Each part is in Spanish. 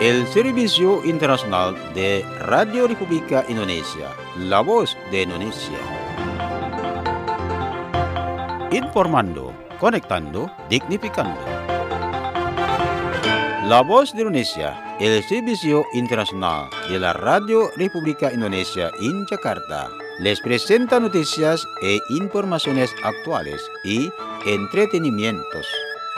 el Servicio Internacional de Radio República Indonesia, la voz de Indonesia. Informando, conectando, dignificando. La voz de Indonesia, el Servicio Internacional de la Radio República Indonesia en Jakarta, les presenta noticias e informaciones actuales y entretenimientos.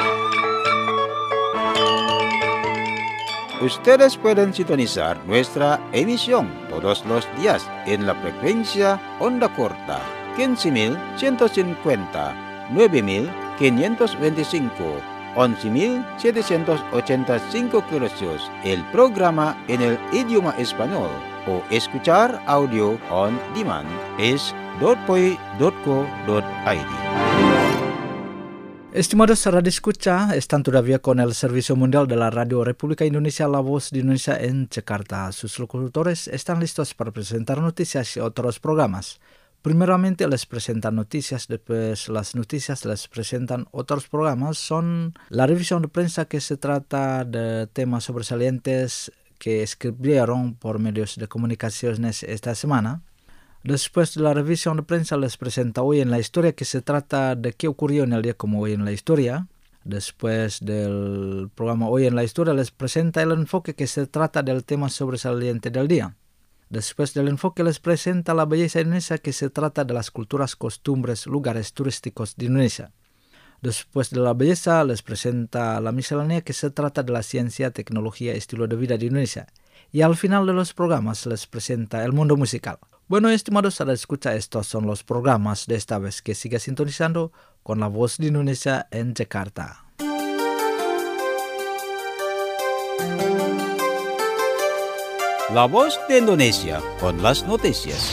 Ustedes pueden sintonizar nuestra emisión todos los días en la frecuencia onda corta 15.150, 9.525, 11.785 kHz, el programa en el idioma español, o escuchar audio on demand es .poi.co.id. Estimados radio escucha, están todavía con el Servicio Mundial de la Radio República Indonesia, la voz de Indonesia en Jakarta. Sus locutores están listos para presentar noticias y otros programas. Primeramente les presentan noticias, después las noticias les presentan otros programas. Son la revisión de prensa, que se trata de temas sobresalientes que escribieron por medios de comunicaciones esta semana. Después de la revisión de prensa les presenta Hoy en la Historia, que se trata de qué ocurrió en el día como hoy en la historia. Después del programa Hoy en la Historia les presenta El Enfoque, que se trata del tema sobresaliente del día. Después del enfoque les presenta La Belleza Indonesia, que se trata de las culturas, costumbres, lugares turísticos de Indonesia. Después de la belleza les presenta La Miscelánea, que se trata de la ciencia, tecnología y estilo de vida de Indonesia. Y al final de los programas les presenta El Mundo Musical. Bueno, estimados a la escucha, estos son los programas de esta vez, que siga sintonizando con la voz de Indonesia en Jakarta. La voz de Indonesia con las noticias.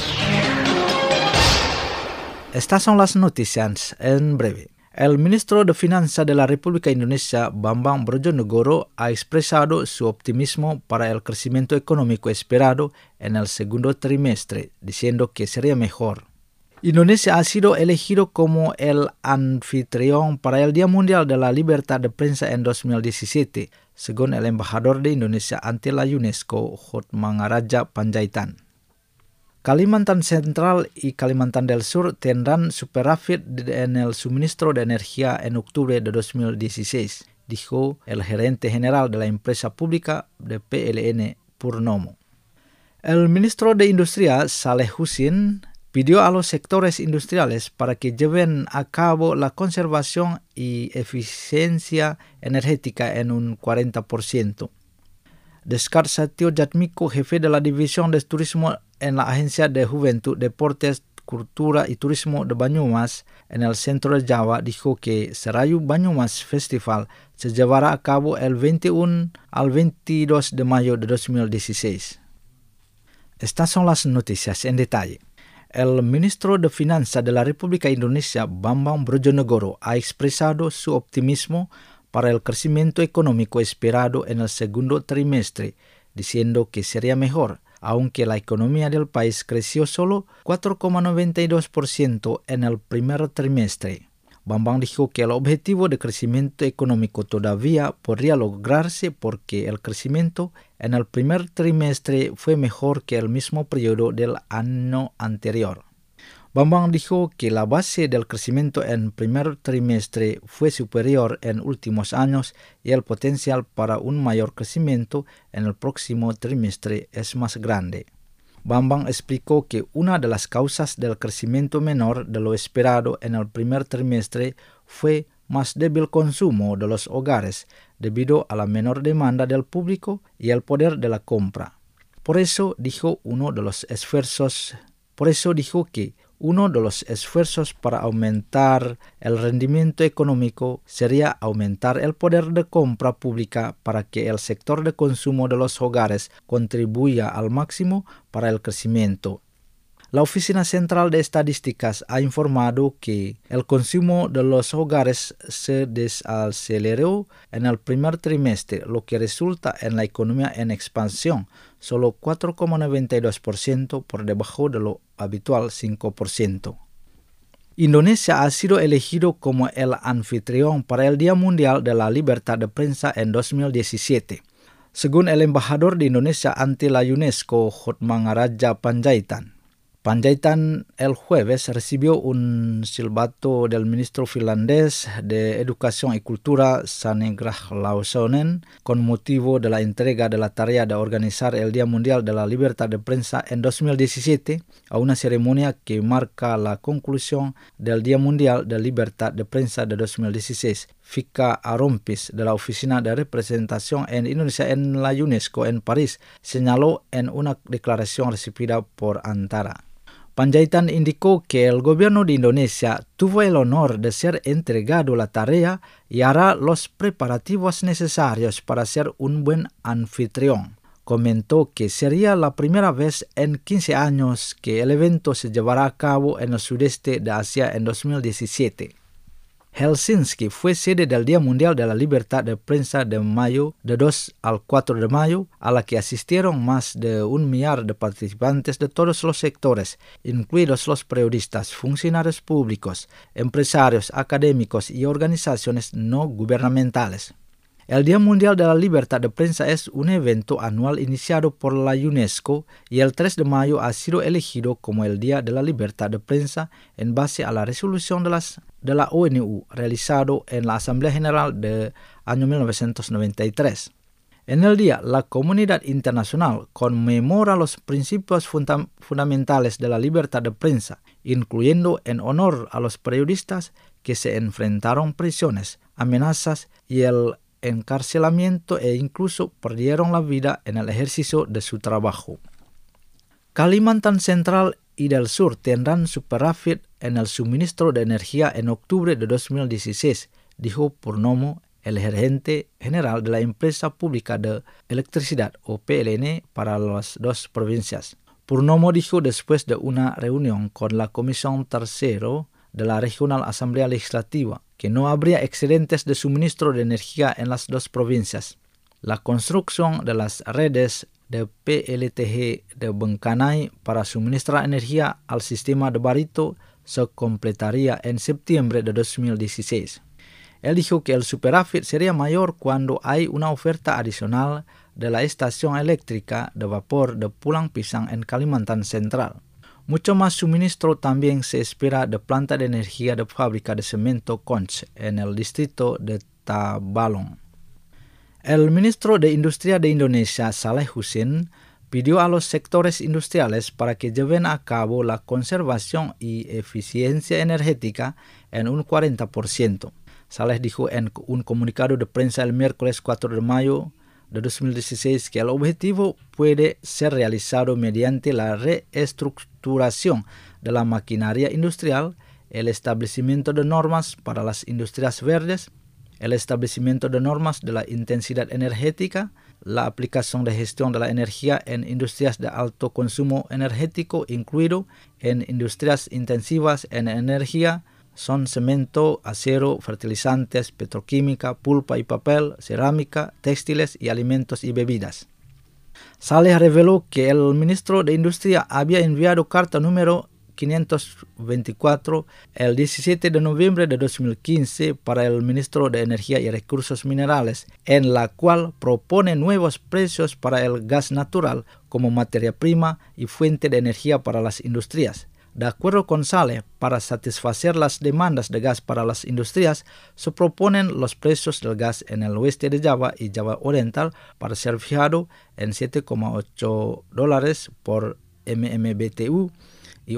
Estas son las noticias en breve. El ministro de Finanzas de la República Indonesia, Bambang Brojonegoro, ha expresado su optimismo para el crecimiento económico esperado en el segundo trimestre, diciendo que sería mejor. Indonesia ha sido elegido como el anfitrión para el Día Mundial de la Libertad de Prensa en 2017, según el embajador de Indonesia ante la UNESCO, Hotmangaraja Panjaitan. Kalimantan Central y Kalimantan del Sur tendrán superávit en el suministro de energía en octubre de 2016, dijo el gerente general de la empresa pública de PLN, Purnomo. El ministro de Industria, Saleh Husin, pidió a los sectores industriales para que lleven a cabo la conservación y eficiencia energética en un 40%. Deskar Satyo Jatmiko, jefe de la División de Turismo en la Agencia de Juventud, Deportes, Cultura y Turismo de Banyumas en el centro de Java, dijo que Serayu Banyumas Festival se llevará a cabo el 21 al 22 de mayo de 2016. Estas son las noticias en detalle. El ministro de Finanzas de la República Indonesia, Bambang Brojonegoro, ha expresado su optimismo para el crecimiento económico esperado en el segundo trimestre, diciendo que sería mejor, aunque la economía del país creció solo 4,92% en el primer trimestre. Bambang dijo que el objetivo de crecimiento económico todavía podría lograrse porque el crecimiento en el primer trimestre fue mejor que el mismo periodo del año anterior. Bambang dijo que la base del crecimiento en primer trimestre fue superior en últimos años y el potencial para un mayor crecimiento en el próximo trimestre es más grande. Bambang explicó que una de las causas del crecimiento menor de lo esperado en el primer trimestre fue más débil consumo de los hogares debido a la menor demanda del público y el poder de la compra. Por eso dijo que uno de los esfuerzos para aumentar el rendimiento económico sería aumentar el poder de compra pública para que el sector de consumo de los hogares contribuya al máximo para el crecimiento. La Oficina Central de Estadísticas ha informado que el consumo de los hogares se desaceleró en el primer trimestre, lo que resulta en la economía en expansión, solo 4,92% por debajo de lo habitual 5%. Indonesia ha sido elegido como el anfitrión para el Día Mundial de la Libertad de Prensa en 2017. Según el embajador de Indonesia ante la UNESCO, Hotmangaraja Panjaitan, el jueves recibió un silbato del ministro finlandés de Educación y Cultura, Sanni Grahn-Laasonen, con motivo de la entrega de la tarea de organizar el Día Mundial de la Libertad de Prensa en 2017 a una ceremonia que marca la conclusión del Día Mundial de Libertad de Prensa de 2016. Fika Arompis, de la Oficina de Representación en Indonesia en la UNESCO en París, señaló en una declaración recibida por Antara. Panjaitan indicó que el gobierno de Indonesia tuvo el honor de ser entregado la tarea y hará los preparativos necesarios para ser un buen anfitrión. Comentó que sería la primera vez en 15 años que el evento se llevará a cabo en el sudeste de Asia en 2017. Helsinki fue sede del Día Mundial de la Libertad de Prensa de mayo, de 2 al 4 de mayo, a la que asistieron más de 1 millar de participantes de todos los sectores, incluidos los periodistas, funcionarios públicos, empresarios, académicos y organizaciones no gubernamentales. El Día Mundial de la Libertad de Prensa es un evento anual iniciado por la UNESCO y el 3 de mayo ha sido elegido como el Día de la Libertad de Prensa en base a la resolución de la ONU realizado en la Asamblea General de año 1993. En el día, la comunidad internacional conmemora los principios fundamentales de la libertad de prensa, incluyendo en honor a los periodistas que se enfrentaron prisiones, amenazas y el encarcelamiento e incluso perdieron la vida en el ejercicio de su trabajo. Kalimantan Central y del Sur tendrán superávit en el suministro de energía en octubre de 2016, dijo Purnomo, el gerente general de la Empresa Pública de Electricidad o PLN para las dos provincias. Purnomo dijo después de una reunión con la Comisión Tercero de la Regional Asamblea Legislativa que no habría excedentes de suministro de energía en las dos provincias. La construcción de las redes de PLTG de Bengkanai para suministrar energía al sistema de Barito se completaría en septiembre de 2016. Él dijo que el superávit sería mayor cuando hay una oferta adicional de la estación eléctrica de vapor de Pulang Pisang en Kalimantan Central. Mucho más suministro también se espera de planta de energía de fábrica de cemento Conch en el distrito de Tabalong. El ministro de Industria de Indonesia, Saleh Husin, pidió a los sectores industriales para que lleven a cabo la conservación y eficiencia energética en un 40%. Saleh dijo en un comunicado de prensa el miércoles 4 de mayo de 2016 que el objetivo puede ser realizado mediante la reestructuración de la maquinaria industrial, el establecimiento de normas para las industrias verdes, el establecimiento de normas de la intensidad energética, la aplicación de gestión de la energía en industrias de alto consumo energético, incluido en industrias intensivas en energía, son cemento, acero, fertilizantes, petroquímica, pulpa y papel, cerámica, textiles y alimentos y bebidas. Saleh reveló que el ministro de Industria había enviado carta número 524 el 17 de noviembre de 2015 para el ministro de Energía y Recursos Minerales, en la cual propone nuevos precios para el gas natural como materia prima y fuente de energía para las industrias. De acuerdo con Saleh, para satisfacer las demandas de gas para las industrias, se proponen los precios del gas en el oeste de Java y Java Oriental para ser fijado en $7,8 por MMBTU y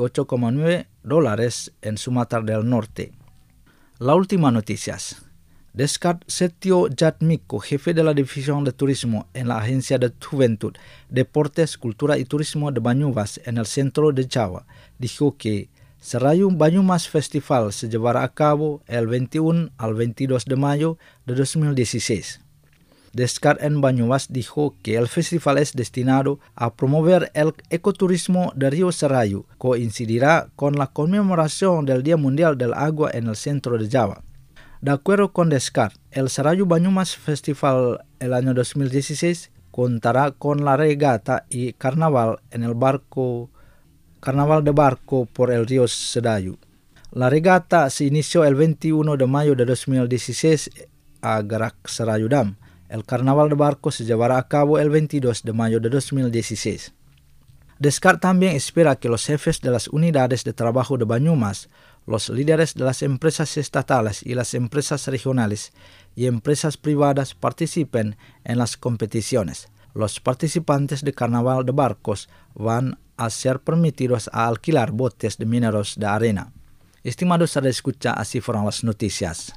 $8,9 en Sumatra del Norte. La última noticias. Descartes Setio Jatmiko, jefe de la División de Turismo en la Agencia de Juventud, Deportes, Cultura y Turismo de Banyumas en el centro de Java, dijo que Serayu Banyumas Festival se llevará a cabo el 21 al 22 de mayo de 2016. Descartes en Banyumas dijo que el festival es destinado a promover el ecoturismo de Río Serayu, coincidirá con la conmemoración del Día Mundial del Agua en el centro de Java. De acuerdo con Descartes, el Serayu Banyumas Festival el año 2016 contará con la regata y carnaval en el carnaval de barco por el río Serayu. La regata se inició el 21 de mayo de 2016 a Gerak Serayu Dam El Carnaval de Barcos se llevará a cabo el 22 de mayo de 2016. Descar también espera que los jefes de las unidades de trabajo de Banyumas, los líderes de las empresas estatales y las empresas regionales y empresas privadas participen en las competiciones. Los participantes de Carnaval de Barcos van a ser permitidos a alquilar botes de mineros de arena. Estimados radioescucha, así fueron las noticias.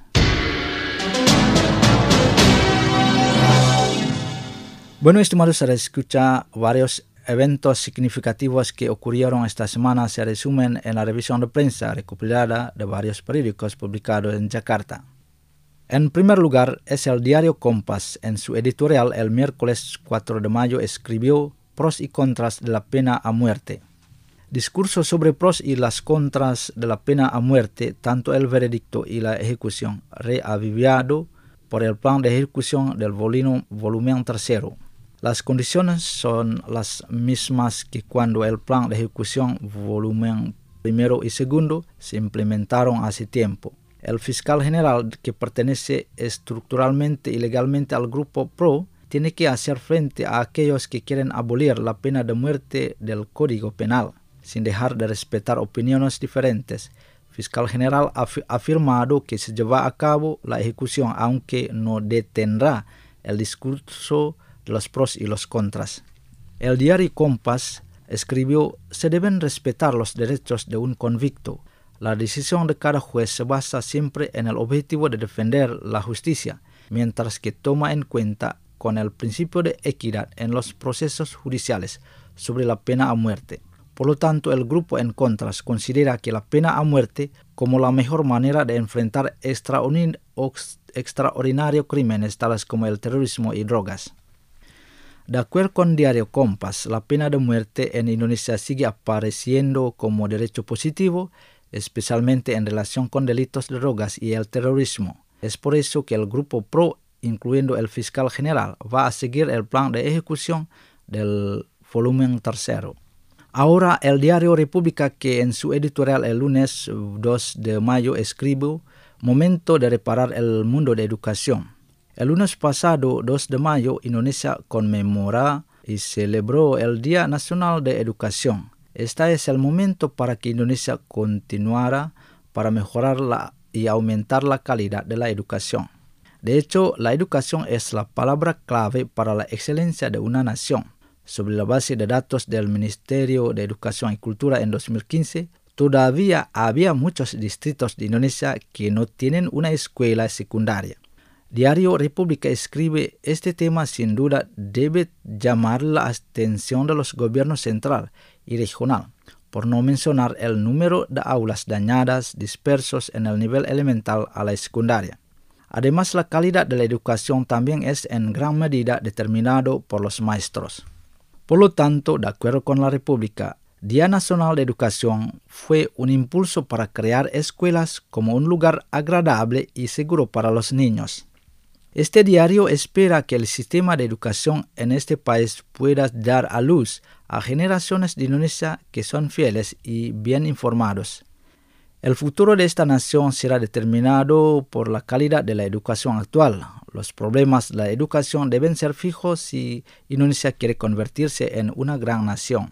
Bueno, estimados radioescucha, varios eventos significativos que ocurrieron esta semana se resumen en la revisión de prensa recopilada de varios periódicos publicados en Jakarta. En primer lugar, es el diario Kompas. En su editorial el miércoles 4 de mayo escribió pros y contras de la pena a muerte. Discurso sobre pros y las contras de la pena a muerte, tanto el veredicto y la ejecución, reaviviado por el plan de ejecución del volumen 3. Las condiciones son las mismas que cuando el plan de ejecución volumen 1 y 2 se implementaron hace tiempo. El fiscal general, que pertenece estructuralmente y legalmente al grupo PRO, tiene que hacer frente a aquellos que quieren abolir la pena de muerte del Código Penal, sin dejar de respetar opiniones diferentes. Fiscal general ha afirmado que se lleva a cabo la ejecución, aunque no detendrá el discurso de los pros y los contras. El diario Kompas escribió: se deben respetar los derechos de un convicto. La decisión de cada juez se basa siempre en el objetivo de defender la justicia, mientras que toma en cuenta con el principio de equidad en los procesos judiciales sobre la pena a muerte. Por lo tanto, el grupo en contras considera que la pena a muerte como la mejor manera de enfrentar extraordinarios crímenes tales como el terrorismo y drogas. De acuerdo con Diario Kompas, la pena de muerte en Indonesia sigue apareciendo como derecho positivo, especialmente en relación con delitos de drogas y el terrorismo. Es por eso que el grupo PRO, incluyendo el fiscal general, va a seguir el plan de ejecución del volumen 3. Ahora, el diario República, que en su editorial el lunes 2 de mayo escribió: momento de reparar el mundo de educación. El lunes pasado, 2 de mayo, Indonesia conmemora y celebró el Día Nacional de Educación. Este es el momento para que Indonesia continuara para mejorar y aumentar la calidad de la educación. De hecho, la educación es la palabra clave para la excelencia de una nación. Sobre la base de datos del Ministerio de Educación y Cultura en 2015, todavía había muchos distritos de Indonesia que no tienen una escuela secundaria. Diario República escribe: este tema sin duda debe llamar la atención de los gobiernos central y regional, por no mencionar el número de aulas dañadas dispersos en el nivel elemental a la secundaria. Además, la calidad de la educación también es en gran medida determinado por los maestros. Por lo tanto, de acuerdo con la República, Día Nacional de Educación fue un impulso para crear escuelas como un lugar agradable y seguro para los niños. Este diario espera que el sistema de educación en este país pueda dar a luz a generaciones de Indonesia que son fieles y bien informados. El futuro de esta nación será determinado por la calidad de la educación actual. Los problemas de la educación deben ser fijos si Indonesia quiere convertirse en una gran nación.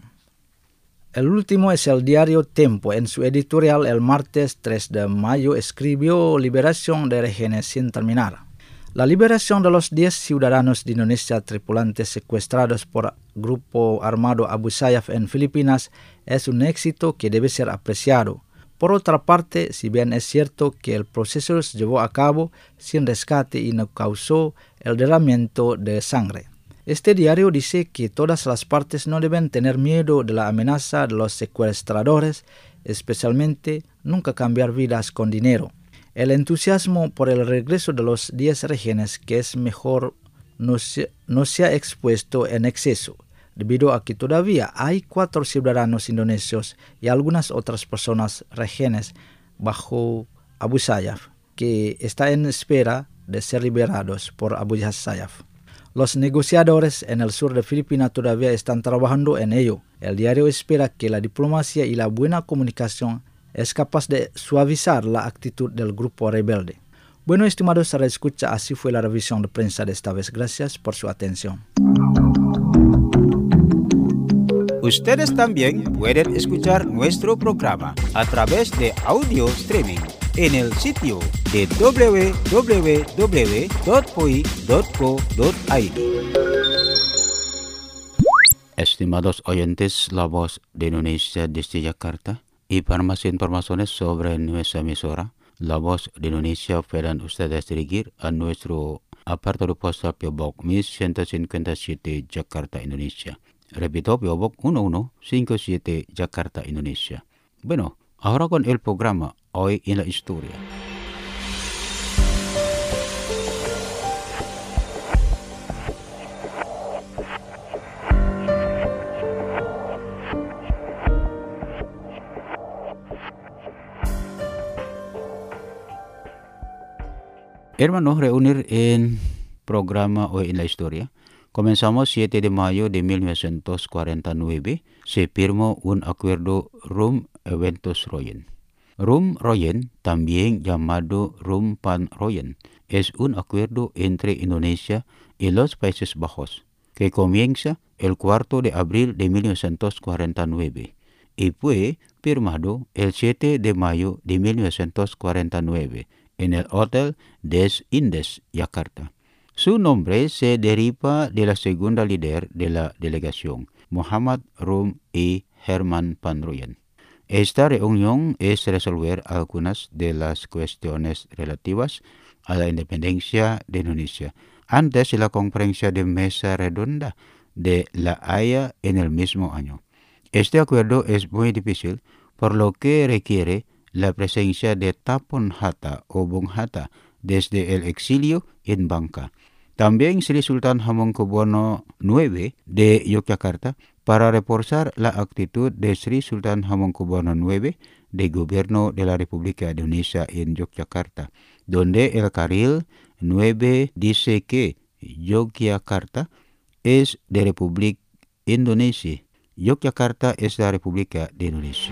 El último es el diario Tempo. En su editorial el martes 3 de mayo escribió: liberación de rehenes sin terminar. La liberación de los 10 ciudadanos de Indonesia tripulantes secuestrados por grupo armado Abu Sayyaf en Filipinas es un éxito que debe ser apreciado. Por otra parte, si bien es cierto que el proceso se llevó a cabo sin rescate y no causó el derramamiento de sangre, este diario dice que todas las partes no deben tener miedo de la amenaza de los secuestradores, especialmente nunca cambiar vidas con dinero. El entusiasmo por el regreso de los 10 rehenes, que es mejor no se ha expuesto en exceso, debido a que todavía hay 4 ciudadanos indonesios y algunas otras personas rehenes bajo Abu Sayyaf, que está en espera de ser liberados por Abu Sayyaf. Los negociadores en el sur de Filipinas todavía están trabajando en ello. El diario espera que la diplomacia y la buena comunicación es capaz de suavizar la actitud del grupo rebelde. Bueno, estimados Radio Escucha, así fue la revisión de prensa de esta vez. Gracias por su atención. Ustedes también pueden escuchar nuestro programa a través de audio streaming en el sitio de www.poi.co.id. Estimados oyentes, La Voz de Indonesia desde Jakarta, y para más informaciones sobre nuestra emisora, La Voz de Indonesia, pueden ustedes dirigir a nuestro apartado postal P.O. Box 1157 Jakarta, Indonesia. Repito, P.O. Box 1157 Jakarta, Indonesia. Bueno, ahora con el programa Hoy en la Historia. Hermanos, reunir en programa Hoy en la Historia. Comenzamos 7 de mayo de 1949. Se firmó un acuerdo Rum-Eventos-Royen. Rum-Royen, también llamado Rum-Pan-Royen, es un acuerdo entre Indonesia y los Países Bajos, que comienza el 4 de abril de 1949 y fue firmado el 7 de mayo de 1949 en el Hotel des Indes, Jakarta. Su nombre se deriva de la segunda líder de la delegación, Muhammad Rum y Herman Pan Royen. Esta reunión es resolver algunas de las cuestiones relativas a la independencia de Indonesia antes de la conferencia de mesa redonda de La Haya en el mismo año. Este acuerdo es muy difícil, por lo que requiere la presencia de Tapon Hatta o Bung Hatta desde el exilio en Bangka. También Sri Sultan Hamengkubuwono IX de Yogyakarta para reforzar la actitud de Sri Sultan Hamengkubuwono IX de Gobierno de la República de Indonesia en Yogyakarta, donde el carril 9 dice que Yogyakarta es de República Indonesia. Yogyakarta es la República de Indonesia.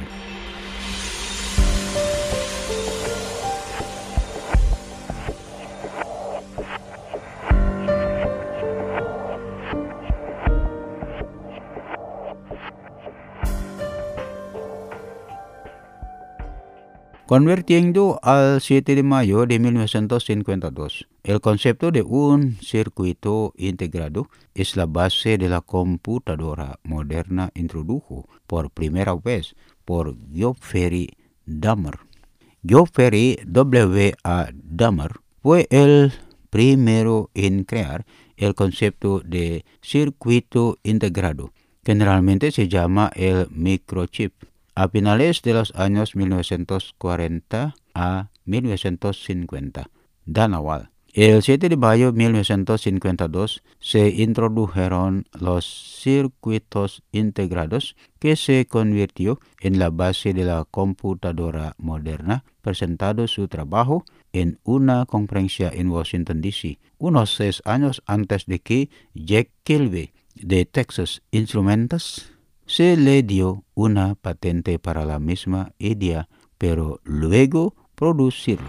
Convirtiendo al 7 de mayo de 1952, el concepto de un circuito integrado es la base de la computadora moderna introdujo por primera vez por Godfrey Dahmer. Godfrey W.A. Dahmer fue el primero en crear el concepto de circuito integrado. Generalmente se llama el microchip. A finales de los años 1940 a 1950, Danawal. El 7 de mayo de 1952 se introdujeron los circuitos integrados que se convirtió en la base de la computadora moderna, presentando su trabajo en una conferencia en Washington, D.C., unos 6 años antes de que Jack Kilby de Texas Instruments se le dio una patente para la misma idea, pero luego producirlo.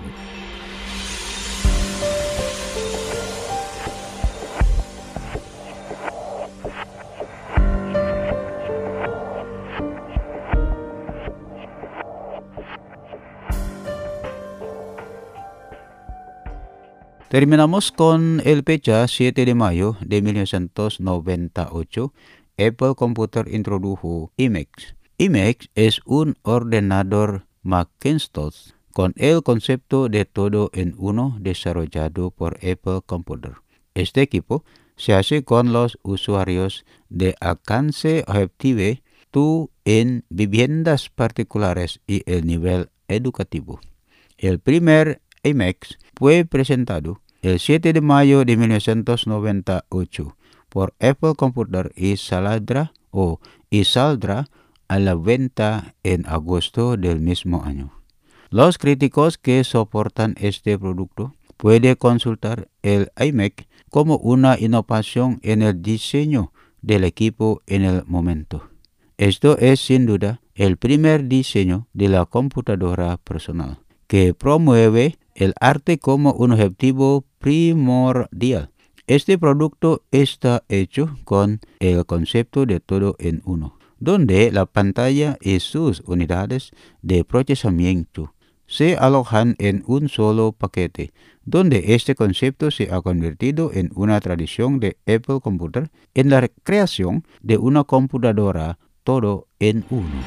Terminamos con el fecha 7 de mayo de 1998. Apple Computer introdujo iMac. iMac es un ordenador Macintosh con el concepto de todo en uno desarrollado por Apple Computer. Este equipo se hace con los usuarios de alcance objetivo en viviendas particulares y el nivel educativo. El primer iMac fue presentado el 7 de mayo de 1998. Por Apple Computer y saldrá a la venta en agosto del mismo año. Los críticos que soportan este producto pueden consultar el iMac como una innovación en el diseño del equipo en el momento. Esto es sin duda el primer diseño de la computadora personal que promueve el arte como un objetivo primordial. Este producto está hecho con el concepto de todo en uno, donde la pantalla y sus unidades de procesamiento se alojan en un solo paquete, donde este concepto se ha convertido en una tradición de Apple Computer en la creación de una computadora todo en uno.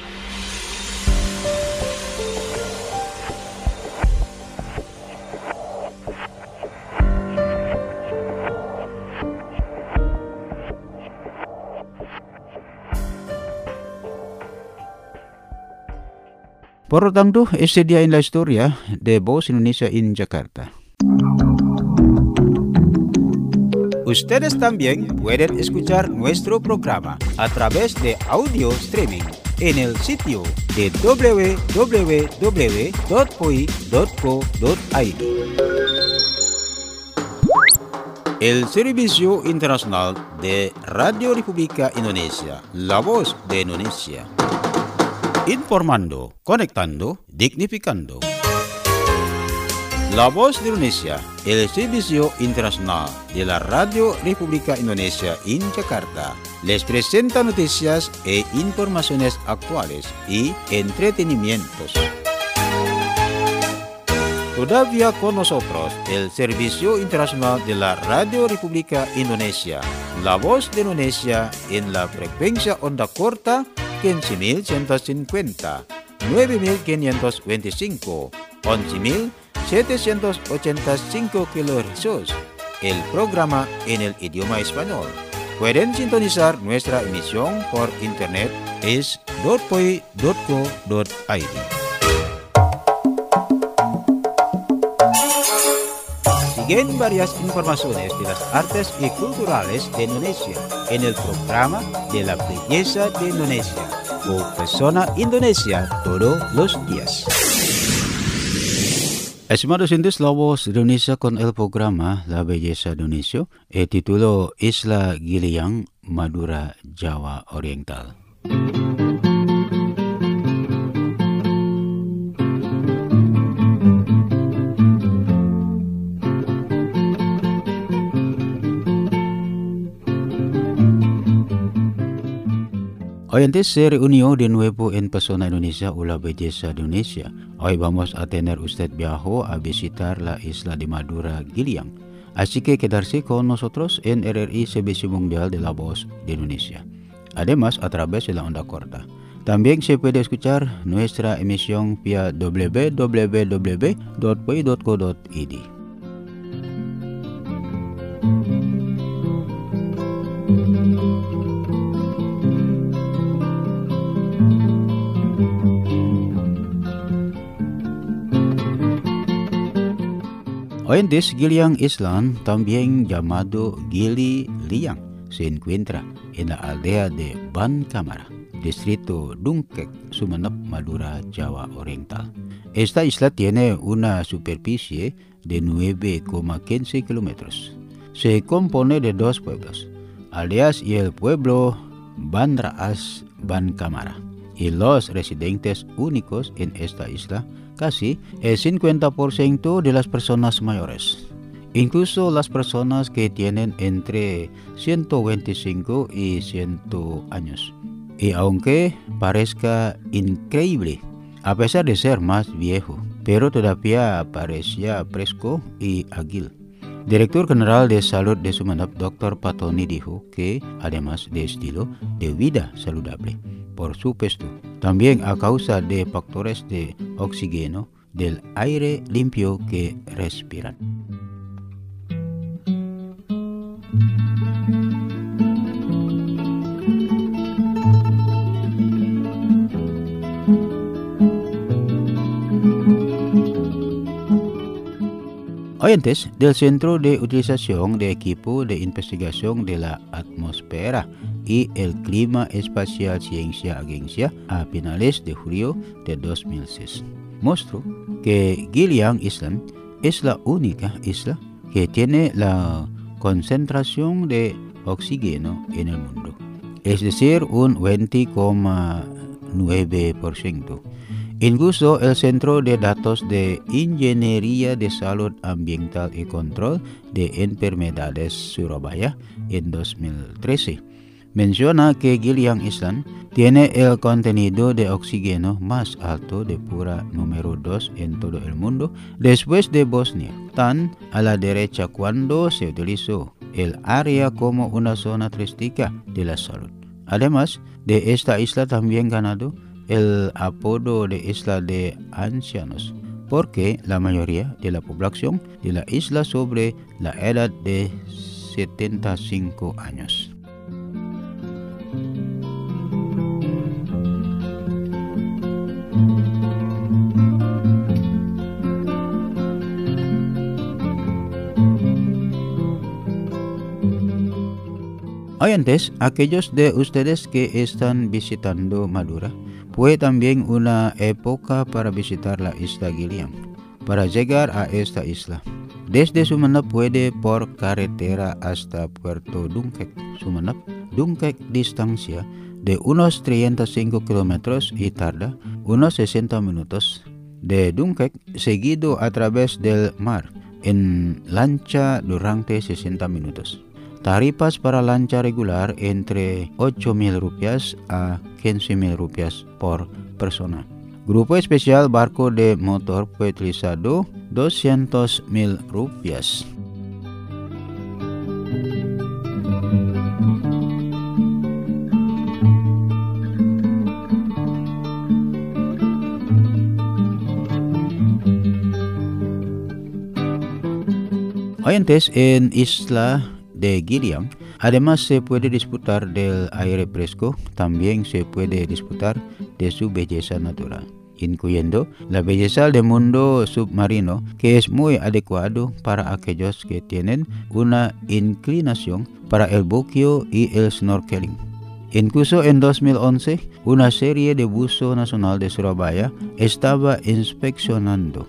Por lo tanto, este día en la historia de Voz Indonesia en Jakarta. Ustedes también pueden escuchar nuestro programa a través de audio streaming en el sitio de www.poi.co.id. El Servicio Internacional de Radio República Indonesia, la voz de Indonesia. Informando, conectando, dignificando. La Voz de Indonesia, el Servicio Internacional de la Radio República Indonesia en Jakarta, les presenta noticias e informaciones actuales y entretenimientos. Todavía con nosotros el Servicio Internacional de la Radio República Indonesia, la Voz de Indonesia en la frecuencia onda corta 15.150, 9.525, 11.785 kHz, el programa en el idioma español. Pueden sintonizar nuestra emisión por internet es .poi.co.id. Siguen varias informaciones de las artes y culturales de Indonesia en el programa de la belleza de Indonesia o Persona Indonesia todos los días. Estimados oyentes, la Voz de Indonesia con el programa La Belleza de Indonesia, el título Isla Giliang, Madura, Jawa Oriental. Oyentes, se reunió de nuevo en Persona Indonesia o La Belleza de Indonesia. Hoy vamos a tener usted viaje a visitar la isla de Madura, Giliang. Así que quedarse con nosotros en RRI Servicio Mundial de la Voz de Indonesia. Además, a través de la onda corta. También se puede escuchar nuestra emisión vía www.poi.co.id. Oyentes, Giliang Island, también llamado Gili Liang, se encuentra en la aldea de Bancamara, distrito Dungkek, Sumeneb, Madura, Jawa Oriental. Esta isla tiene una superficie de 9,15 kilómetros. Se compone de dos pueblos, aldeas y el pueblo Banraas Bancamara. Y los residentes únicos en esta isla, casi el 50% de las personas mayores, incluso las personas que tienen entre 125 y 100 años. Y aunque parezca increíble, a pesar de ser más viejo, pero todavía parecía fresco y ágil. Director General de Salud de Sumeneb, Dr. Patoni, dijo que, además de estilo de vida saludable, por supuesto, también a causa de factores de oxígeno del aire limpio que respiran. Oyentes del Centro de Utilización de Equipo de Investigación de la Atmósfera y el Clima Espacial Ciencia Agencia a finales de julio de 2006 mostró que Giliang Island es la única isla que tiene la concentración de oxígeno en el mundo, es decir, un 20,9%. Incluso el Centro de Datos de Ingeniería de Salud Ambiental y Control de Enfermedades Surabaya en 2013 menciona que Giliang Island tiene el contenido de oxígeno más alto de pura número 2 en todo el mundo después de Bosnia, tan a la derecha cuando se utilizó el área como una zona turística de la salud. Además de esta isla también ganado el apodo de Isla de Ancianos, porque la mayoría de la población de la isla sobre la edad de 75 años. Oyentes, aquellos de ustedes que están visitando Madura, fue también una época para visitar la isla Giliang. Para llegar a esta isla, desde Sumeneb puede por carretera hasta Puerto Dungkek, Sumeneb. Dungkek distancia de unos 35 kilómetros y tarda unos 60 minutos. De Dungkek, seguido a través del mar, en lancha durante 60 minutos. Tarifas para lancha regular entre 8.000 rupias a 15.000 rupias por persona. Grupo especial barco de motor fue utilizado 200.000 rupias. Oyentes, en Isla de Giliang, además se puede disfrutar del aire fresco, también se puede disfrutar de su belleza natural, incluyendo la belleza del mundo submarino, que es muy adecuado para aquellos que tienen una inclinación para el buceo y el snorkeling. Incluso en 2011, una serie de buzo nacional de Surabaya estaba inspeccionando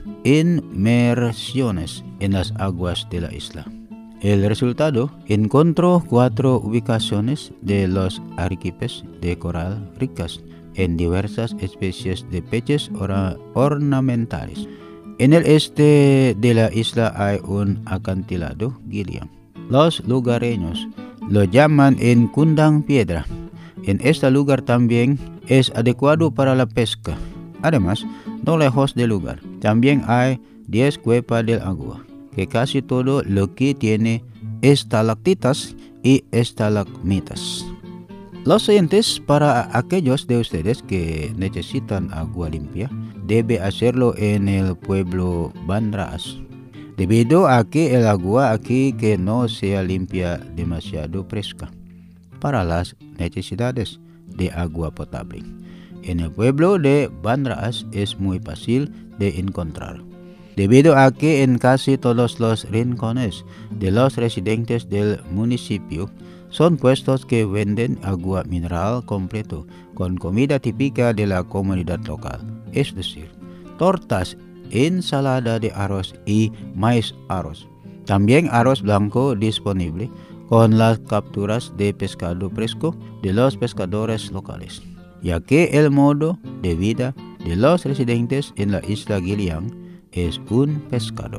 inmersiones en las aguas de la isla. El resultado encontró 4 ubicaciones de los arrecifes de coral ricas en diversas especies de peces ornamentales. En el este de la isla hay un acantilado Giliang. Los lugareños lo llaman en Kundang Piedra. En este lugar también es adecuado para la pesca. Además, no lejos del lugar, también hay 10 cuevas del agua, que casi todo lo que tiene estalactitas y estalagmitas. Los oyentes, para aquellos de ustedes que necesitan agua limpia, debe hacerlo en el pueblo Bandraas, debido a que el agua aquí que no sea limpia demasiado fresca para las necesidades de agua potable. En el pueblo de Bandraas es muy fácil de encontrar, debido a que en casi todos los rincones de los residentes del municipio son puestos que venden agua mineral completo con comida típica de la comunidad local, es decir, tortas, ensalada de arroz y maíz arroz. También arroz blanco disponible con las capturas de pescado fresco de los pescadores locales, ya que el modo de vida de los residentes en la isla Giliang es un pescador.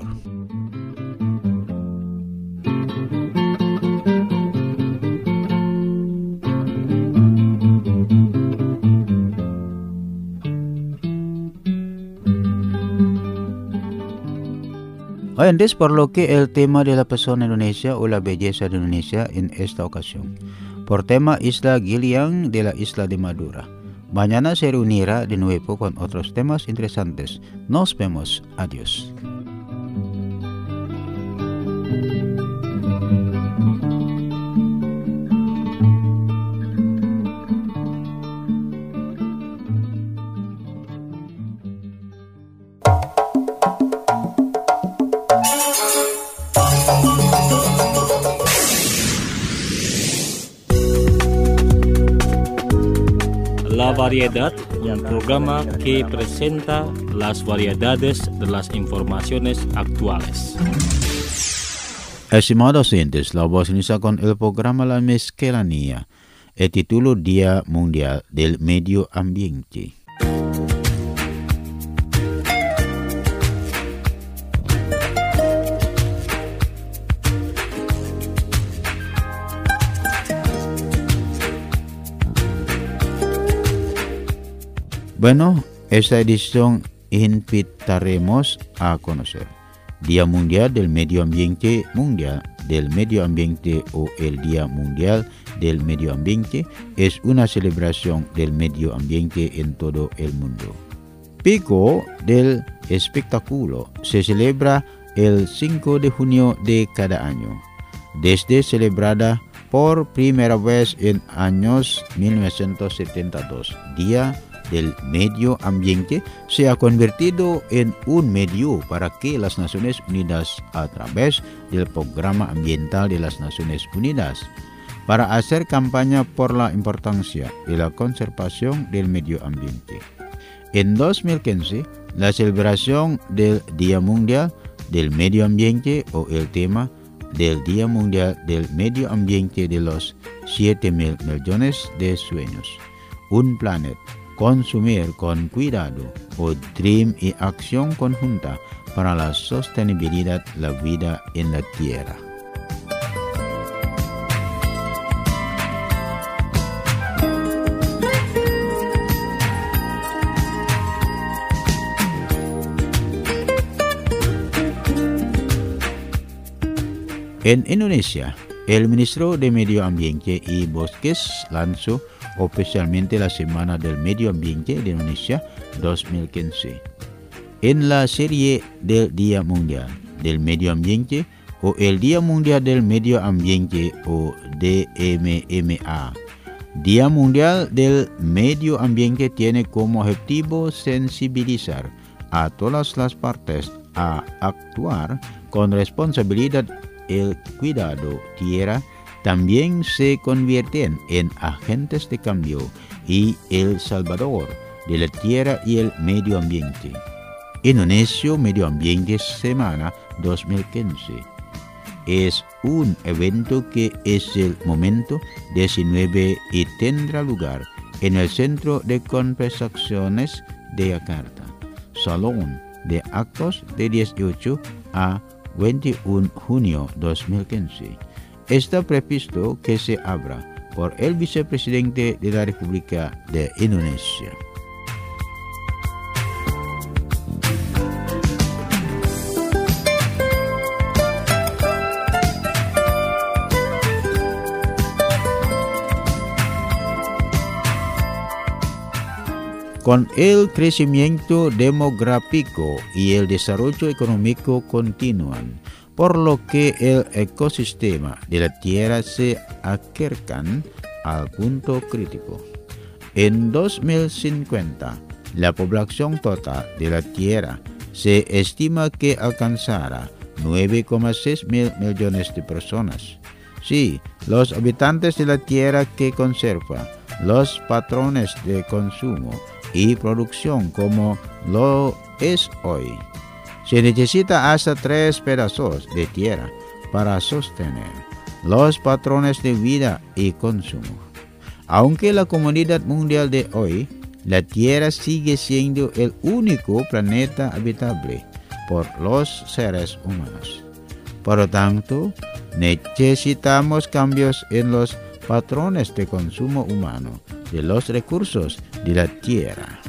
Oyentes, por lo que el tema de la persona Indonesia o la belleza de Indonesia en esta ocasión, por tema Isla Giliang de la isla de Madura. Mañana se reunirá de nuevo con otros temas interesantes. Nos vemos. Adiós. La Variedad, un programa que presenta las variedades de las informaciones actuales. Estimados oyentes, la voz inicia con el programa La Miscelánea, el título Día Mundial del Medio Ambiente. Bueno, esta edición invitaremos a conocer Día Mundial del Medio Ambiente Mundial del Medio Ambiente o el Día Mundial del Medio Ambiente es una celebración del medio ambiente en todo el mundo. Pico del espectáculo se celebra el 5 de junio de cada año. Desde celebrada por primera vez en años 1972, Día del Medio Ambiente se ha convertido en un medio para que las Naciones Unidas, a través del Programa Ambiental de las Naciones Unidas, para hacer campaña por la importancia de la conservación del medio ambiente. En 2015, la celebración del Día Mundial del Medio Ambiente o el tema del Día Mundial del Medio Ambiente de los 7.000 millones de sueños, un planeta, consumir con cuidado o DREAM y acción conjunta para la sostenibilidad de la vida en la Tierra. En Indonesia, el ministro de Medio Ambiente y Bosques lanzó oficialmente la Semana del Medio Ambiente de Indonesia 2015. En la serie del Día Mundial del Medio Ambiente o el Día Mundial del Medio Ambiente o DMMA, Día Mundial del Medio Ambiente tiene como objetivo sensibilizar a todas las partes a actuar con responsabilidad. El cuidado tierra también se convierten en agentes de cambio y el salvador de la tierra y el medio ambiente. Indonesia Medio Ambiente Semana 2015 es un evento que es el momento 19 y tendrá lugar en el Centro de Conversaciones de Yakarta, Salón de Actos de 18 a 21 junio 2015. Está previsto que se abra por el vicepresidente de la República de Indonesia. Con el crecimiento demográfico y el desarrollo económico continúan, por lo que el ecosistema de la Tierra se acercan al punto crítico. En 2050, la población total de la Tierra se estima que alcanzará 9,6 mil millones de personas. Si los habitantes de la Tierra que conservan los patrones de consumo y producción como lo es hoy, se necesita hasta 3 pedazos de tierra para sostener los patrones de vida y consumo. Aunque la comunidad mundial de hoy, la Tierra sigue siendo el único planeta habitable por los seres humanos. Por lo tanto, necesitamos cambios en los patrones de consumo humano de los recursos de la tierra.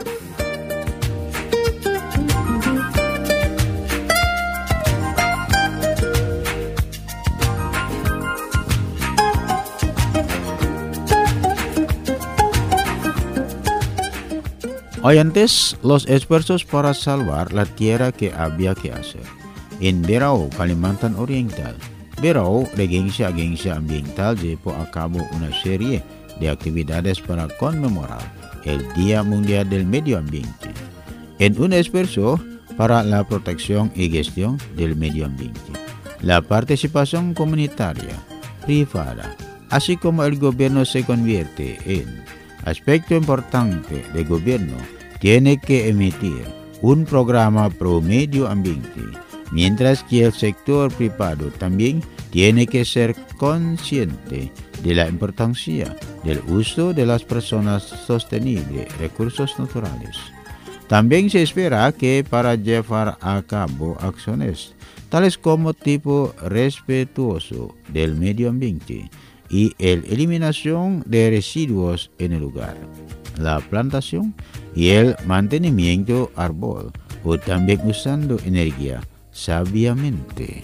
Hoy antes, los esfuerzos para salvar la tierra que había que hacer. En Berau, Kalimantan Oriental, Berau, Regencia Ambiental llevó a cabo una serie de actividades para conmemorar el Día Mundial del Medio Ambiente, en un esfuerzo para la protección y gestión del medio ambiente. La participación comunitaria, privada, así como el gobierno se convierte en aspecto importante del gobierno, tiene que emitir un programa pro medio ambiente, mientras que el sector privado también tiene que ser consciente de la importancia del uso de las personas sostenibles recursos naturales. También se espera que para llevar a cabo acciones tales como tipo respetuoso del medio ambiente y la eliminación de residuos en el lugar, la plantación y el mantenimiento árbol, o también usando energía sabiamente.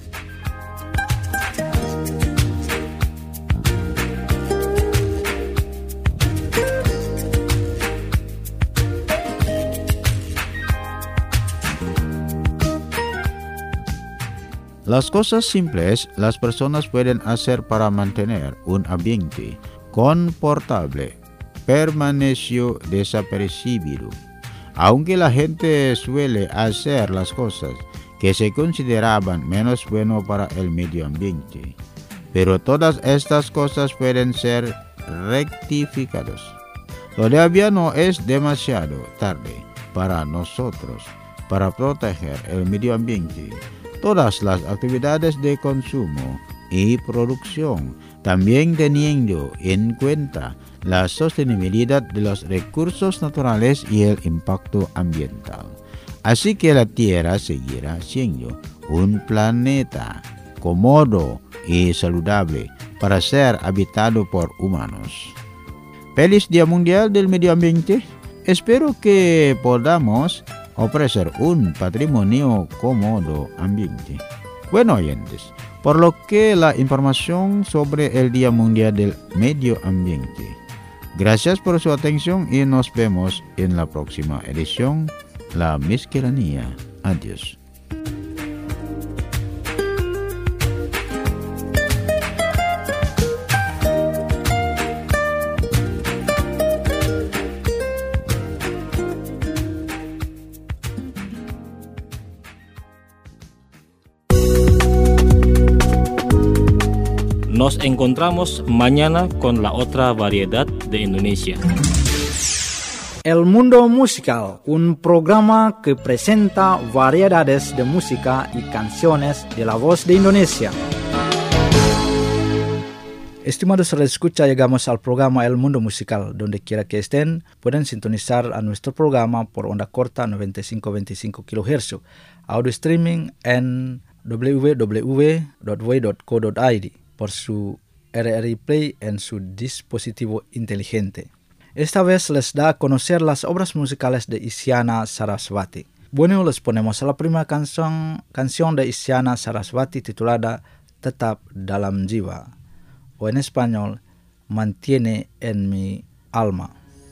Las cosas simples las personas pueden hacer para mantener un ambiente confortable permaneció desapercibido. Aunque la gente suele hacer las cosas que se consideraban menos bueno para el medio ambiente, pero todas estas cosas pueden ser rectificadas. Todavía no es demasiado tarde para nosotros para proteger el medio ambiente. Todas las actividades de consumo y producción, también teniendo en cuenta la sostenibilidad de los recursos naturales y el impacto ambiental. Así que la Tierra seguirá siendo un planeta cómodo y saludable para ser habitado por humanos. Feliz Día Mundial del Medio Ambiente. Espero que podamos ofrecer un patrimonio cómodo ambiente. Bueno, oyentes, por lo que la información sobre el Día Mundial del Medio Ambiente. Gracias por su atención y nos vemos en la próxima edición. La Miscelánea. Adiós. Nos encontramos mañana con la otra variedad de Indonesia. El Mundo Musical, un programa que presenta variedades de música y canciones de la voz de Indonesia. Estimados escucha, llegamos al programa El Mundo Musical. Donde quiera que estén, pueden sintonizar a nuestro programa por onda corta 9525 kHz, audio streaming en www.way.co.id por su RRI Play en su dispositivo inteligente. Esta vez les da a conocer las obras musicales de Isyana Sarasvati. Bueno, les ponemos a la primera canción de Isyana Sarasvati titulada Tetap Dalam Jiwa, o en español, Mantiene en mi alma.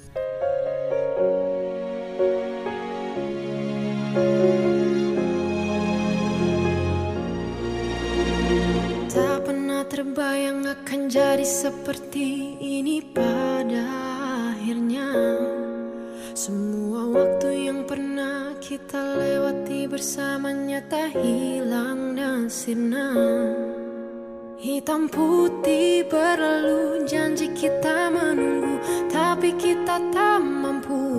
Tak pernah terbayang akan jadi seperti ini pada akhirnya. Semua waktu yang pernah kita lewati bersamanya tak hilang dan sirna. Hitam putih berlalu, janji kita menunggu, tapi kita tak mampu.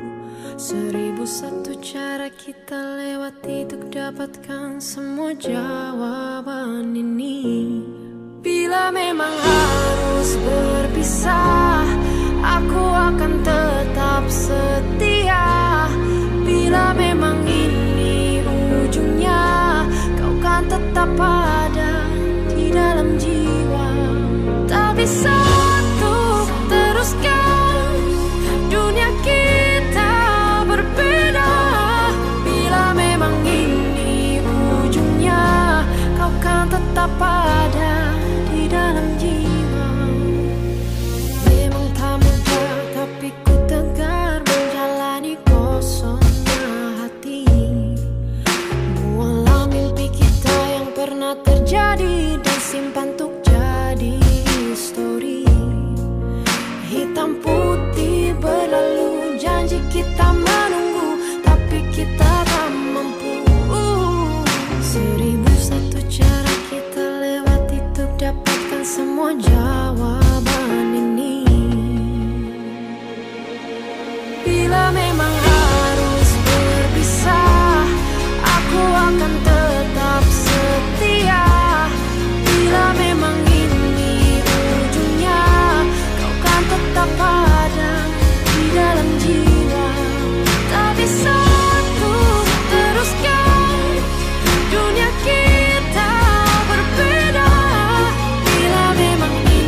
1001 cara kita lewati untuk dapatkan semua jawaban ini. Bila memang harus berpisah, aku akan tetap setia. Bila memang ini ujungnya, kau kan tetap ada di dalam jiwa. Tak bisa untuk teruskan dunia kita berbeda. Bila memang ini ujungnya, kau kan tetap ada di dalam jiwa. Memang tak mudah, tapi ku tegar menjalani kosongnya hati. Buanglah mimpi kita yang pernah terjadi dan simpan untuk jadi histori. Hitam putih berlalu, janji kita menunggu, tapi kita tak mampu. 1001 cara kita lewati untuk dapatkan semua jawaban ini. Bila memang harus berpisah, aku akan tetap setia. Bila memang ini ujungnya, kau kan tetap ada di dalam jiwa. Tak bisa untuk teruskan dunia kita berbeda. Bila memang ini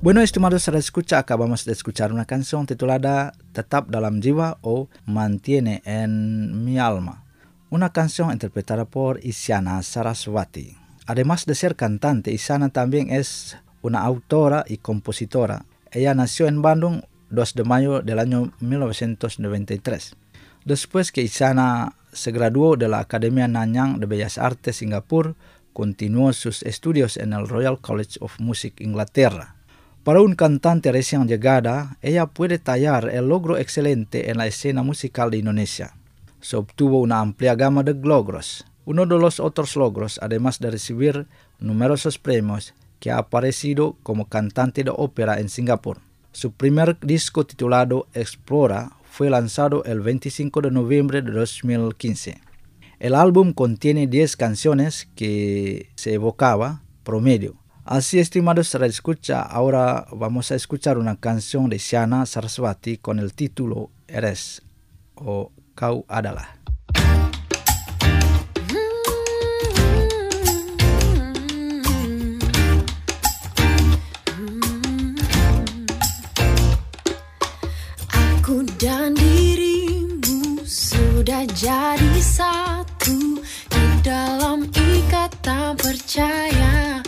Bueno, estimados escucha, acabamos de escuchar una canción titulada Tetap Dalam Jiwa o Mantiene en Mi Alma, una canción interpretada por Isyana Saraswati. Además de ser cantante, Isyana también es una autora y compositora. Ella nació en Bandung 2 de mayo del año 1993. Después que Isyana se graduó de la Academia Nanyang de Bellas Artes Singapura, continuó sus estudios en el Royal College of Music, Inglaterra. Para un cantante recién llegada, ella puede tallar el logro excelente en la escena musical de Indonesia. Se obtuvo una amplia gama de logros. Uno de los otros logros, además de recibir numerosos premios, que ha aparecido como cantante de ópera en Singapur. Su primer disco titulado Explora fue lanzado el 25 de noviembre de 2015. El álbum contiene 10 canciones que se evocaba promedio. Así, estimados radioescucha, ahora vamos a escuchar una canción de Isyana Saraswati con el título Eres o Kau Adalah. Aku dan dirimu sudah jadi satu di dalam ikatan percaya.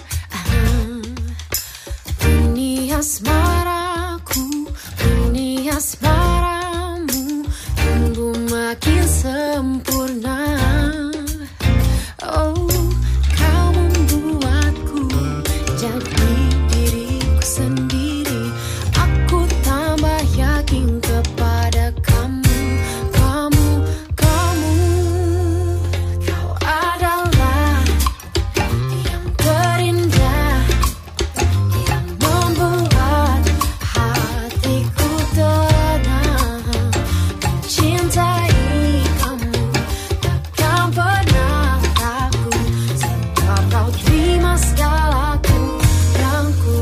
Ini asmaraku, ini asmaramu, tumbuh makin sempurna. Oh, kau membuatku jadi diriku sendiri. Aku tambah yakin kepada kamu, kamu, kamu. Kau adalah yang terindah, yang membuat hatiku tenang. Mencintai kamu takkan pernah takut, sebab kau terima segala kurangku.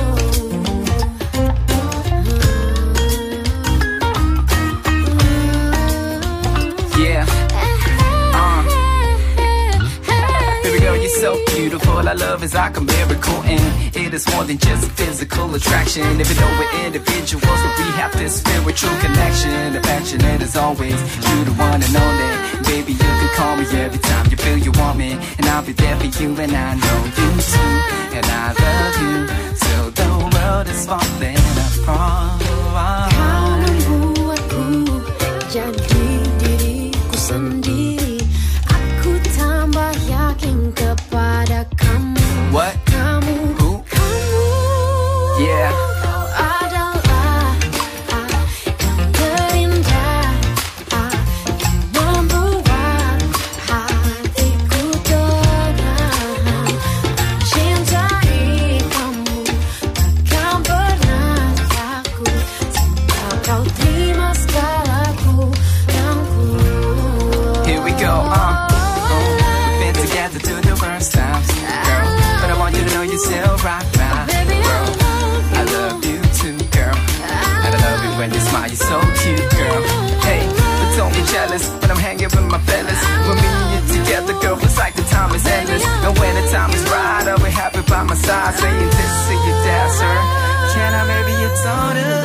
Yeah, baby girl, you're so beautiful. Our love is like a miracle, and it is more than just physical attraction. Even though we're individuals, but we have this spiritual connection. Affectionate as always, you're the one and only. Baby, you can call me every time you feel you want me, and I'll be there for you, and I know you too. And I love you, so the world is falling apart. Kau membuatku jadi diriku sendiri. Aku tambah yakin kepada kamu. What? Kamu, Who? kamu. Yeah. Kau adalah yang terindah, yang membuat hatiku tenang. Mencintai kamu takkan pernah takut, sebab kau terima segala kurangku. Here we go, we've been together through the worst times, girl. But I want you to know you're still right now, Baby, girl. I love you too, girl. And I love it when you smile, you're so cute, girl. Hey, but don't be jealous when I'm hanging with my fellas. When me and you together, girl, it's like the time is endless. And when the time is right, I'll be happy by my side, saying this to your dad, sir. Can I marry your daughter?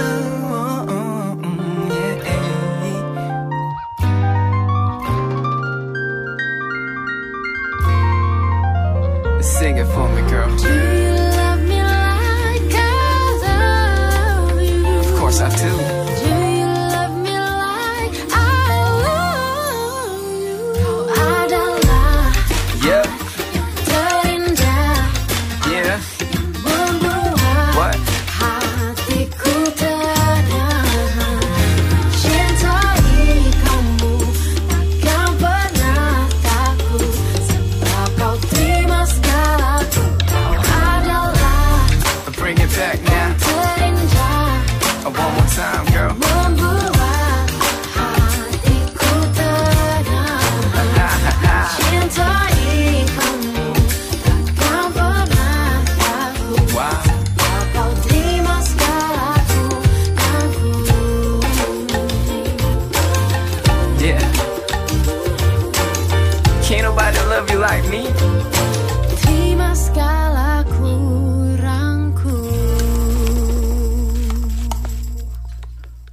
Sing it for me, girl. do you love me like I love you? Of course I do. Do you love me like I love you? Kau adalah Yeah, yang terindah, yeah. membuat What? hatiku tenang. Mencintai kamu takkan pernah takut, sebab kau terima segala. Kau adalah Bring it back now. terindah, One more time, girl. membuat hatiku tenang. Mencintai kamu takkan pernah takut, Wow. sebab kau terima segala kurangku. Yeah. Can't nobody love you like me. Terima segala kurangku.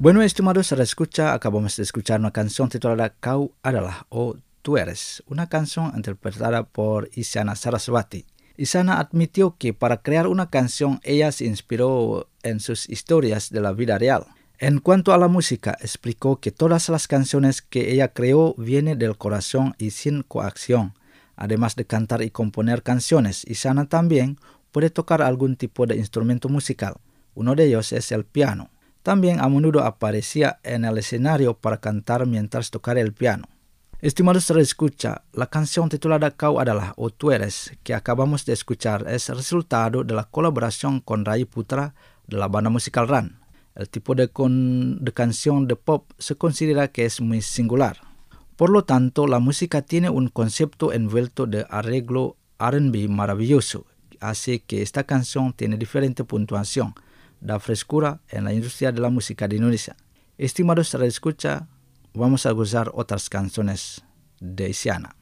Bueno, estimados escucha, acabamos de escuchar una canción titulada Kau Adalah o Tú Eres, una canción interpretada por Isyana Sarasvati. Isyana admitió que para crear una canción ella se inspiró en sus historias de la vida real. En cuanto a la música, explicó que todas las canciones que ella creó vienen del corazón y sin coacción. Además de cantar y componer canciones, Isyana también puede tocar algún tipo de instrumento musical. Uno de ellos es el piano. También a menudo aparecía en el escenario para cantar mientras tocaba el piano. Estimados escucha, la canción titulada Kau Adalah o Tú Eres que acabamos de escuchar es el resultado de la colaboración con Ray Putra de la banda musical Ran. El tipo de canción de pop se considera que es muy singular. Por lo tanto, la música tiene un concepto envuelto de arreglo R&B maravilloso, así que esta canción tiene diferente puntuación, da frescura en la industria de la música de Indonesia. Estimados escucha, vamos a gozar otras canciones de Isyana.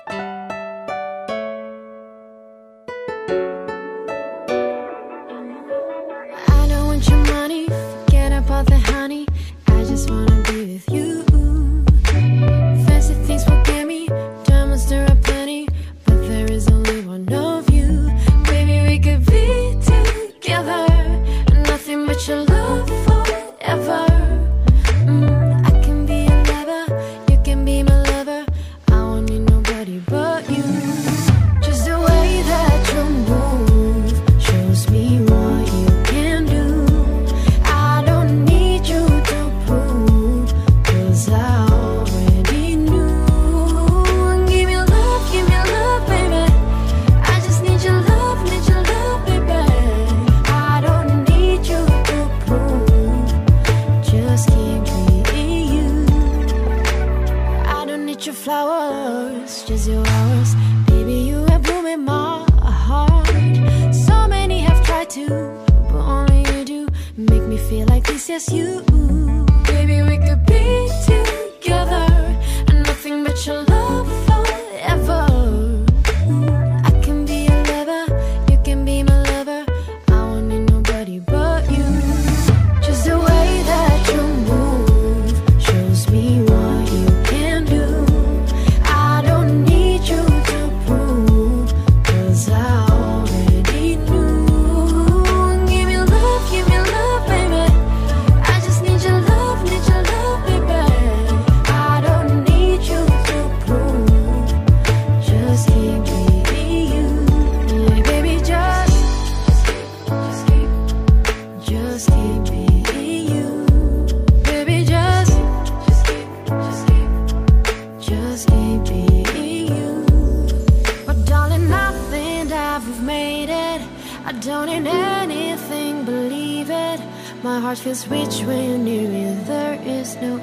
My heart feels rich when you're near me. There is no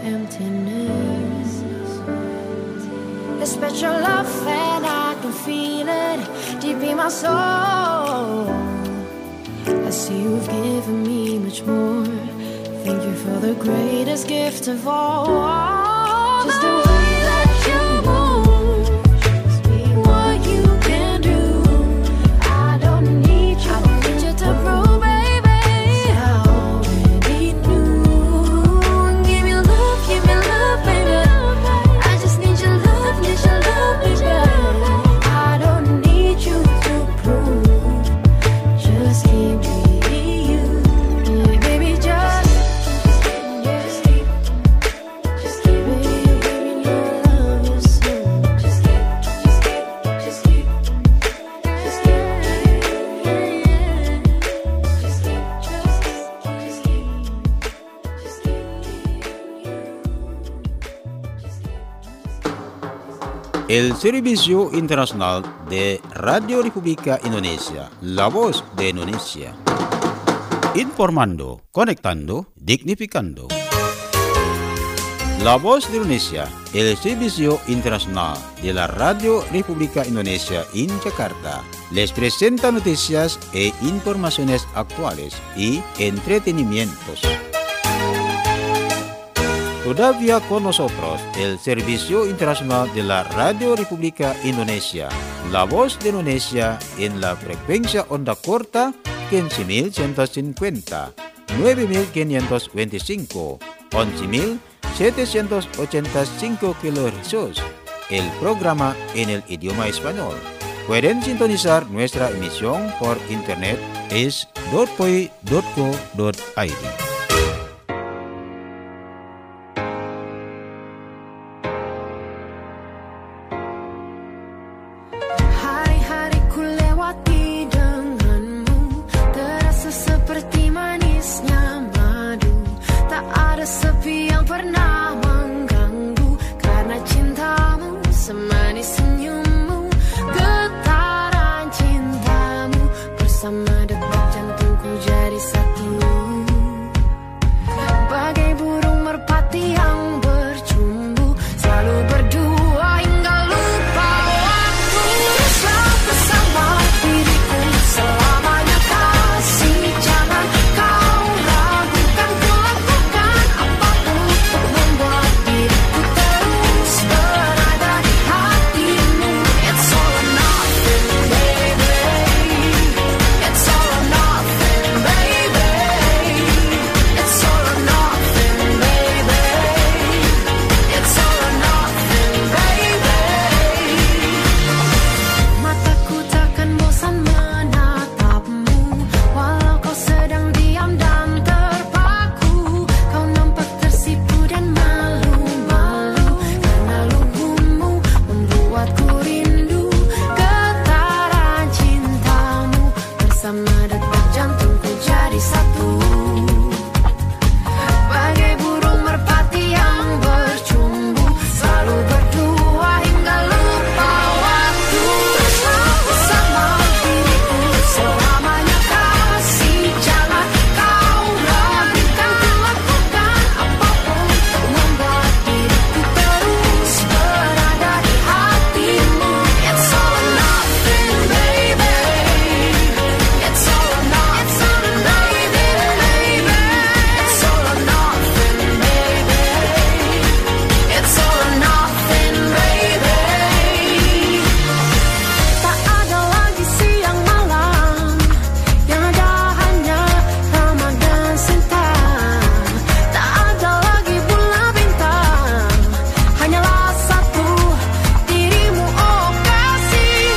emptiness. A special love and I can feel it deep in my soul. I see you've given me much more. Thank you for the greatest gift of all. Just the way that you move shows me what you can do. I don't need you to prove, baby. I already knew. Give me love, baby. I just need your love, baby. I don't need you to prove. Just keep being you, baby. Just keep baby, love you so. Just keep. El Servicio Internacional de Radio República Indonesia, la voz de Indonesia. Informando, conectando, dignificando. La voz de Indonesia, el Servicio Internacional de la Radio República Indonesia en Jakarta, les presenta noticias e informaciones actuales y entretenimientos. Todavía con nosotros el Servicio Internacional de la Radio República Indonesia, la voz de Indonesia en la frecuencia onda corta 15.150 9.525, 11.785 kHz. El programa en el idioma español. Pueden sintonizar nuestra emisión por internet es .poi.co.id. Hari-hariku lewati denganmu, terasa seperti manisnya madu. Tak ada sepi yang pernah mengganggu, karena cintamu semanis senyummu. Getaran cintamu bersama detak jantungku jadi satu. Bagai burung merpati yang bercumbu, selalu berdua hingga lupa waktu. Teruslah bersama diriku selamanya kasih, jangan kau ragukan, ku lakukan apapun untuk membuat diriku terus berada di hatimu. It's all or nothing, baby. It's all or nothing, baby. It's all or nothing, baby. It's all or nothing, baby. Mataku takkan bosan menatapmu, walau kau sedang diam dan terpaku. Kau nampak tersipu dan malu-malu, karena lugumu membuatku rindu. Getaran cintamu bersama detak jantungku jadi satu. Bagai burung merpati yang bercumbu, selalu berdua hingga lupa waktu. Teruslah bersama diriku selamanya kasih, jangan kau ragukan, ku lakukan apapun untuk membuat diriku terus berada di hatimu. It's all or nothing, baby. It's all or nothing, baby. It's all or nothing, baby. It's all or nothing, baby. Tak ada lagi siang malam, yang ada hanya Rama dan Sinta. Tak ada lagi bulan bintang, hanyalah satu dirimu, oh kasih.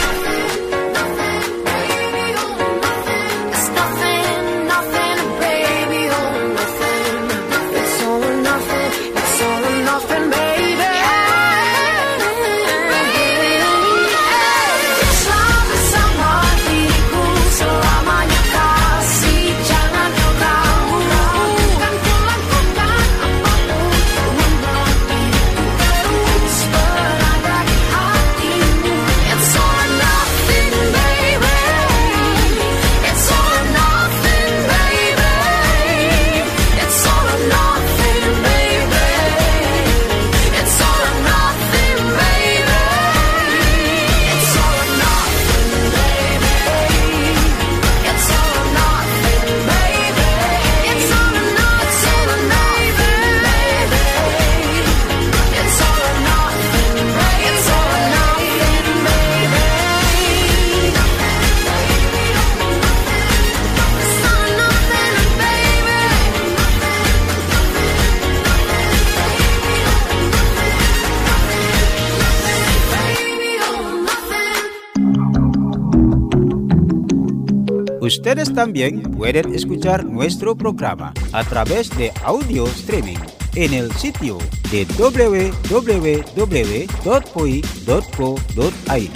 It's nothing, nothing, baby, oh nothing. It's all or nothing, it's all or nothing, baby. Teruslah bersama diriku selamanya kasih, jangan kau ragukan, ku lakukan apapun untuk membuat diriku terus berada di hatimu. It's all or nothing, baby. It's all or nothing, baby. It's all or nothing, baby. It's all or nothing, baby. It's all or nothing, baby. It's all or nothing, baby. It's all or nothing, baby. It's all or nothing, baby. It's all or nothing, baby. It's all or nothing, Ustedes también pueden escuchar nuestro programa a través de audio streaming en el sitio de www.poi.co.id.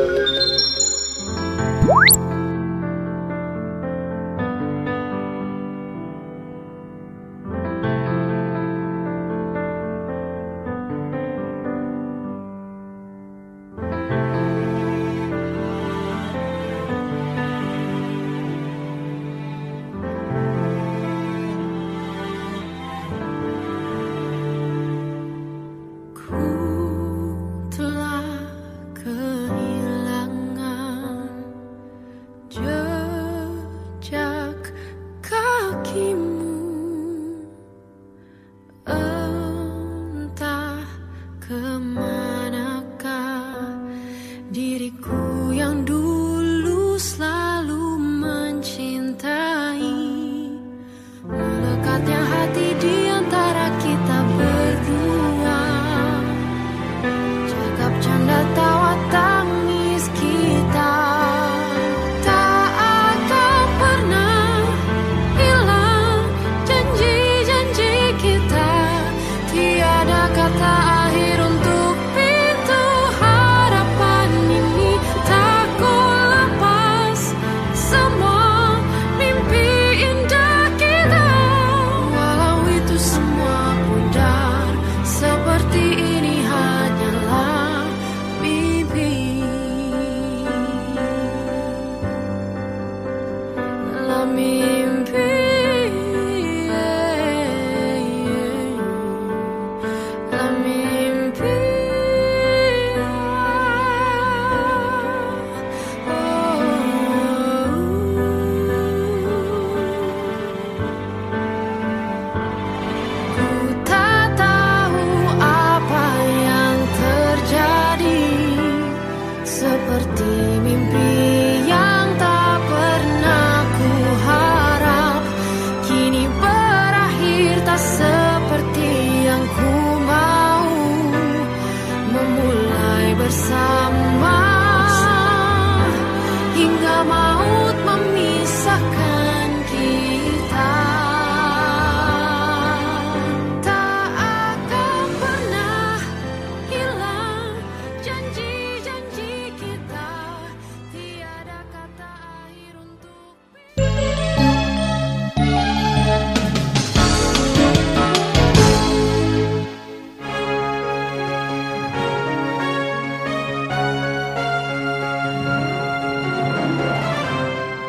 Ku telah kehilangan jejak kakimu, entah kemanakah diriku yang dulu selalu mencintai.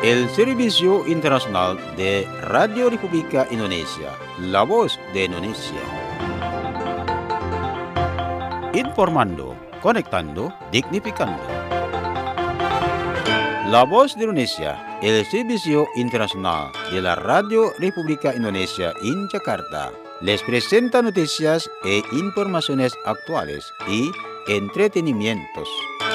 El Servicio Internacional de Radio República Indonesia, la voz de Indonesia. Informando, conectando, dignificando. La voz de Indonesia, el Servicio Internacional de la Radio República Indonesia en Jakarta, les presenta noticias e informaciones actuales y entretenimientos.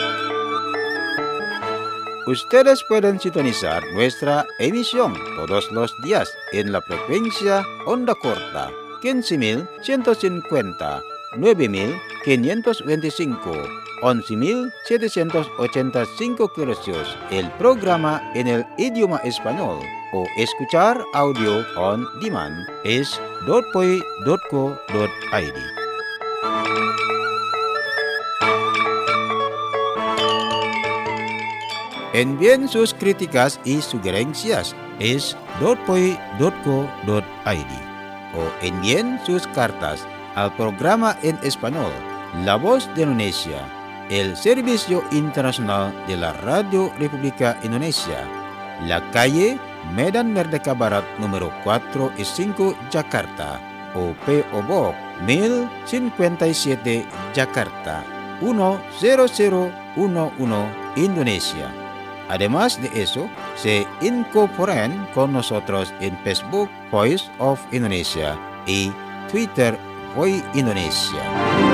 Ustedes pueden sintonizar nuestra emisión todos los días en la frecuencia onda corta 15.150, 9.525, 11.785 kHz, el programa en el idioma español, o escuchar audio on demand es .poi.co.id. Envíen sus críticas y sugerencias es .poi.co.id o envíen sus cartas al programa en español La Voz de Indonesia, el Servicio Internacional de la Radio República Indonesia, la calle Medan Merdeka Barat número 4 y 5 Jakarta, o P.O. Box 1057 Jakarta 10011 Indonesia. Además de eso, se incorporan con nosotros en Facebook Voice of Indonesia y Twitter Voice Indonesia.